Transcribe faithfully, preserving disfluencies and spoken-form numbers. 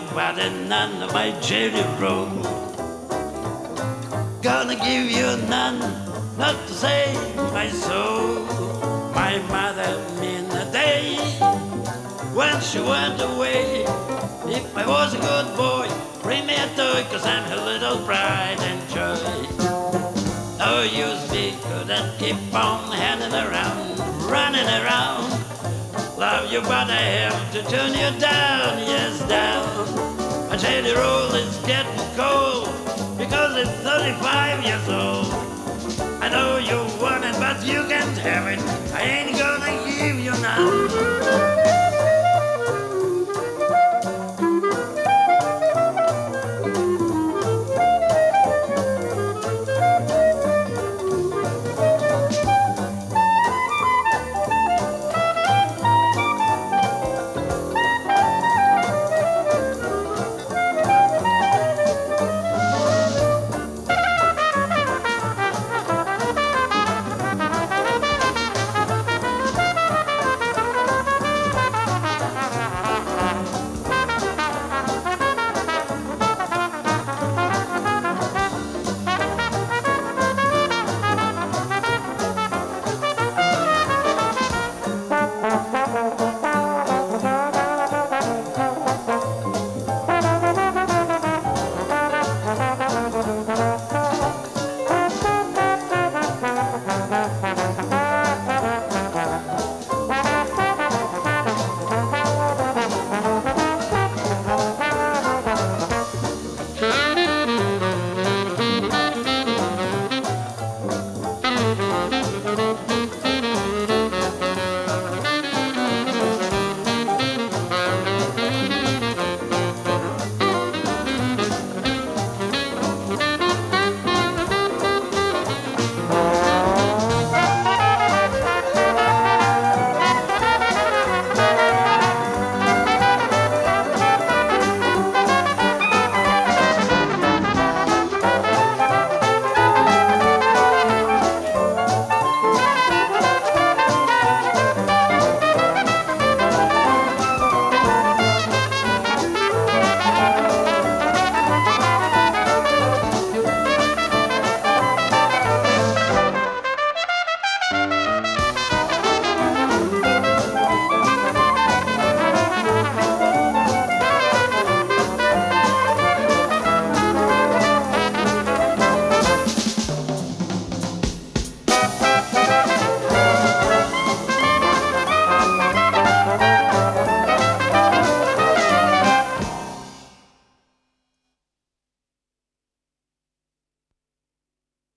nobody none of my jelly roll. Gonna give you none, not to save my soul. My mother in the day when she went away. If I was a good boy, bring me a toy, cause I'm her little pride and joy. No use be good and keep on handing around, running around. Love you but I have to turn you down, yes down. My jelly roll is getting cold because it's thirty-five years old. I know you want it but you can't have it, I ain't gonna give you none.